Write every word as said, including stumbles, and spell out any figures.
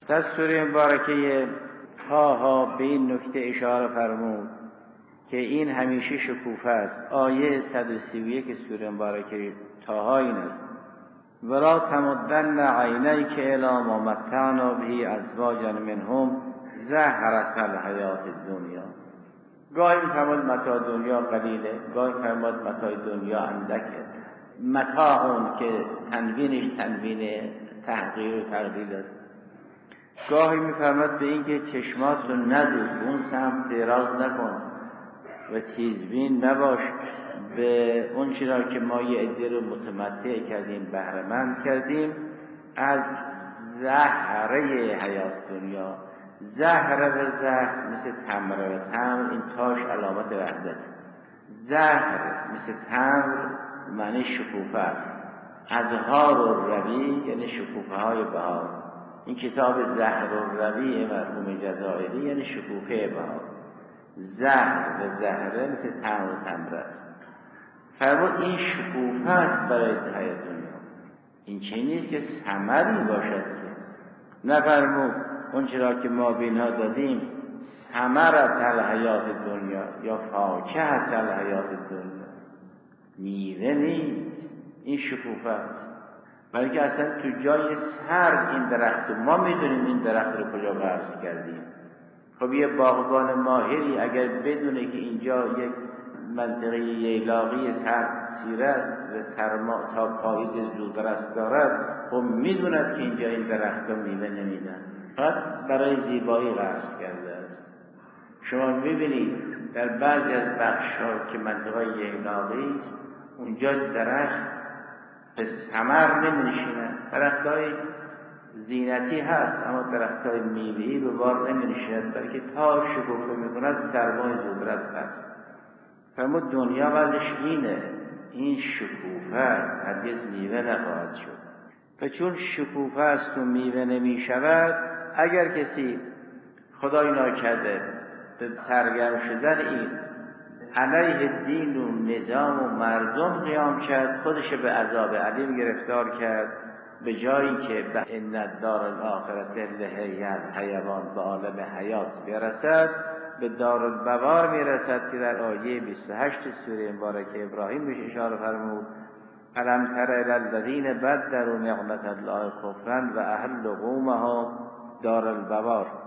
در سوره مبارکه ها ها به این نکته اشاره فرمود که این همیشه شکوفه است. آیه صد و سی و یک سوره مبارکه طه این است: ولا تمدن عینیک الی ما متعنا به ازواجا منهم زهرة الحیات الدنیا. گاهی می‌فرماد متاع دنیا قلیله، گاهی می‌فرماد متاع دنیا اندکه. متاع اون که تنوینش تنوین تحقیر و تقلیل است. گاهی می‌فرماد به این که چشمات رو ندوز، اون سمت دراز نکن و تیزبین نباش به اون چیزا که ما یه عده رو متمتع کردیم، بهره‌مند کردیم از زهره حیات دنیا. زهره و زهر مثل تمر و تمر، این تاش علامت وحدت. زهر مثل تمر معنی شکوفه است. ازهار و روی یعنی شکوفه های بهار. این کتاب زهر و روی مرحوم جزائری یعنی شکوفه بهار. زهر و زهره مثل تمر و تمر است. فرمود این شکوفه است برای حیات دنیا. این چه نیست که ثمری باشد که نفرمود اون چرا که ما به اینها دادیم ثمرت الحیات دنیا یا فاکهت الحیات دنیا، میوه نیست، این شکوفه است. بلکه اصلا تو جای سر این درخت، ما میدونیم این درخت رو کجا غرس کردیم. خب یه باغبان ماهری اگر بدونه که اینجا یک منطقه ییلاقی سرسیره و سرما تا پاییز زودرس دارد، خب میدوند که اینجا این درخت ها میوه نمیدن، فقط برای زیبایی غرس کرده است. شما میبینید در بعضی از بخش‌ها که منطقه ییلاقی است، اونجا درخت به ثمر نمی‌نشیند. درخت‌های زینتی هست اما درخت‌های میوه‌ای به بار نمی‌نشیند، بلکه تا شکوفه می‌کند سرمای زودرس هست. فرمود دنیا وضعش اینه، این شکوفه هرگز میوه نخواهد شد. و چون شکوفه است و میوه نمی شود، اگر کسی خدای ناکرده به سرگرم شدن این علیه دین و نظام و مردم قیام کرد، خودش به عذاب علیم گرفتار کرد، به جایی که به ان الدار الاخرة لهی الحیوان به عالم حیات برسد، به دارالبوار میرسد که در آیه بیست و هشت سوره مبارکه ابراهیم بهش اشاره فرمود: الم تر الی الذین بدلوا نعمت الله کفرا و احلوا قومهم دارالبوار.